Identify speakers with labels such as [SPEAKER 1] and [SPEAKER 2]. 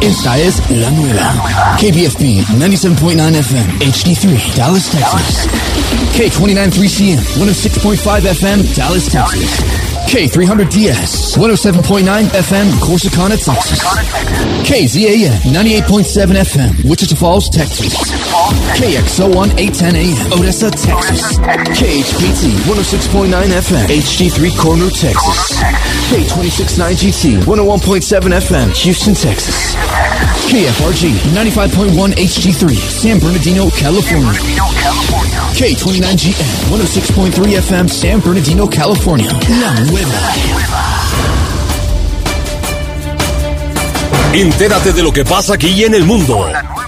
[SPEAKER 1] Esta es la nueva. KBFB 97.9 FM, HD3, Dallas, Texas. K29.3CM, 106.5 FM, Dallas, Texas. K300DS, 107.9 FM, Corsicana, Texas. KZAM, 98.7 FM, Wichita Falls, Texas. KXON 810 AM, Odessa, Texas. KHPT, 106.9 FM, HD3, Corner, Texas. K269GT, 101.7 FM, Houston, Texas. KFRG, 95.1 HD3, San Bernardino, California. K29GM, 106.3 FM, San Bernardino, California. La nueva.
[SPEAKER 2] Entérate de lo que pasa aquí y en el mundo.